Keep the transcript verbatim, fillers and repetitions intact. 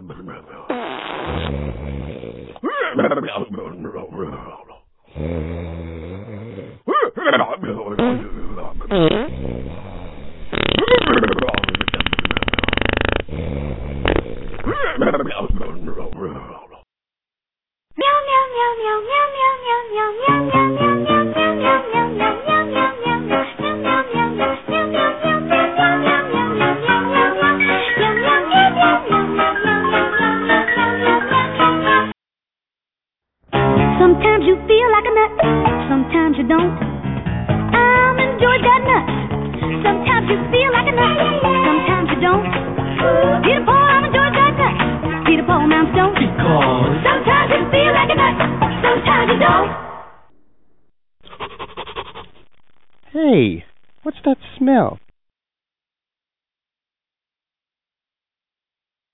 Sometimes you feel like a nut, sometimes you don't. I'm enjoy that nut. Sometimes you feel like a nut, sometimes you don't. Peter Paul, I'm enjoy that nut. Peter Paul, Mounds don't. Because sometimes you feel like a nut, sometimes you don't. Hey, what's that smell?